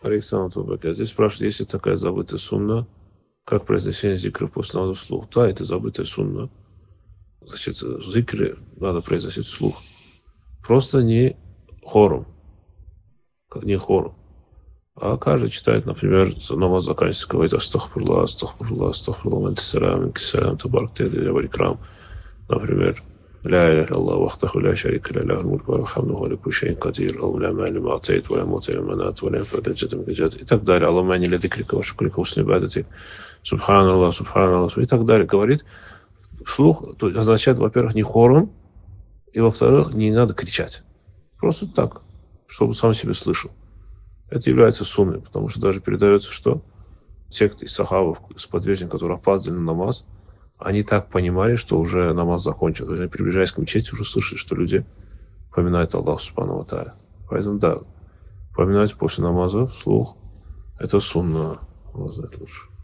Александр, здесь спрашивают, есть ли такая забытая сунна, как произнесение зикра после намаза вслух. Да, это забытая сунна. Значит, зикры надо произносить вслух. Просто не хором. Не хором. А каждый читает, например, намаз заканчивается, говорит астахфирулlah, астахфирулlah, астахфирулlah, антисалям, инкисалям, табарак, тедя, например, لا إله إلا الله وحده لا شريك له له الملك وله الحمد وهو على كل شيء قدير اللهم لا مانع لما أعطيت ولا معطي لما منعت ولا ينفع ذا الجد منك الجد и так далее. اللهم إني لذكرك وشكرك وحسن عبادتك субханаллах и так далее. Говорит вслух, то означает, во-первых, не хором, и, во-вторых, не надо кричать. Просто так, чтобы сам себе слышал. Это является сунной, потому что даже передается, что те из сахабов, сподвижников, которые опаздывали на намаз, они так понимали, что уже намаз закончен. То есть они, приближаясь к мечети, уже слышали, что люди поминают Аллаха Субхану ва Тааля. Поэтому, да, поминать после намаза вслух – это сунна. Лучше.